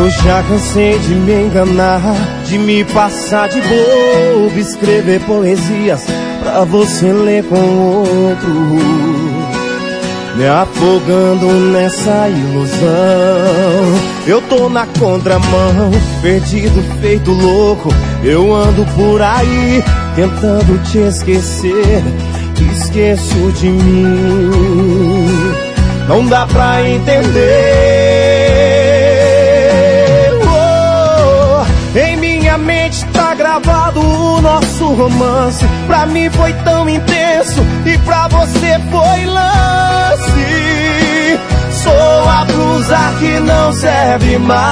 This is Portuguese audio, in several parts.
Eu já cansei de me enganar, de me passar de bobo, escrever poesias pra você ler com outro, me afogando nessa ilusão. Eu tô na contramão, perdido, feito louco. Eu ando por aí, tentando te esquecer. Esqueço de mim, não dá pra entender. Em minha mente tá gravado o nosso romance. Pra mim foi tão intenso e pra você foi lance. Sou a blusa que não serve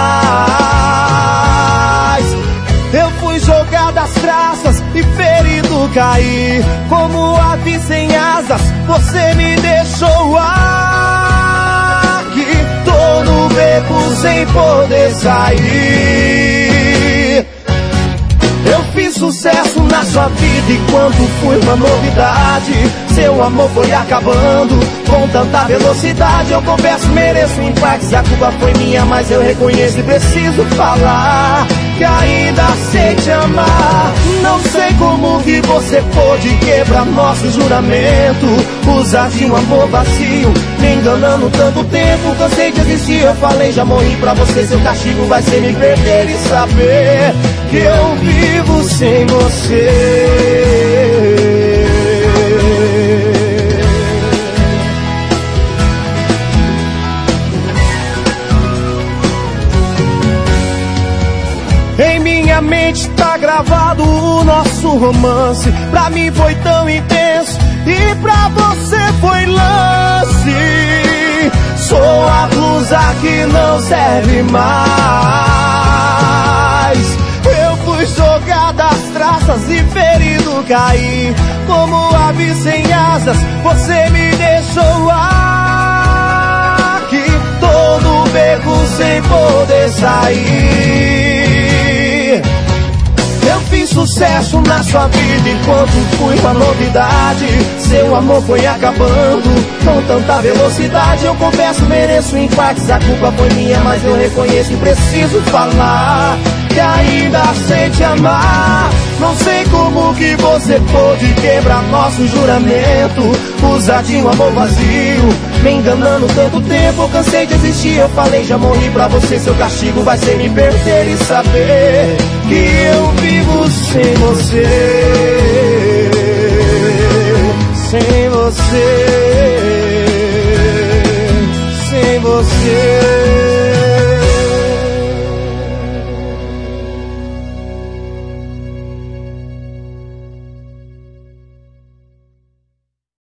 mais. Eu fui jogado às traças e ferido caí. Como ave sem asas, você me deixou aqui. Tô no beco sem poder sair. Eu fiz sucesso na sua vida enquanto fui uma novidade. Seu amor foi acabando com tanta velocidade. Eu confesso, mereço infartos, a culpa foi minha, mas eu reconheço e preciso falar que ainda sei te amar. Não sei como que você pôde quebrar nosso juramento, usar de um amor vazio, me enganando tanto tempo. Cansei de existir, eu falei, já morri pra você. Seu castigo vai ser me perder e saber que eu vivo sem você. Em minha mente tá gravado o nosso romance. Pra mim foi tão intenso e pra você foi lance. Sou a blusa que não serve mais. Eu fui jogada às traças e ferido caí. Como ave sem asas, você me deixou aqui. Tô no beco sem poder sair. Eu fiz sucesso na sua vida enquanto fui uma novidade. Seu amor foi acabando com tanta velocidade. Eu confesso, mereço infartos, a culpa foi minha, mas eu reconheço e preciso falar que ainda sei te amar. Não sei como que você pôde quebrar nosso juramento, usar de um amor vazio, me enganando tanto tempo. Eu cansei de existir, eu falei, já morri pra você. Seu castigo vai ser me perder e saber que eu vivo sem você. Sem você, sem você.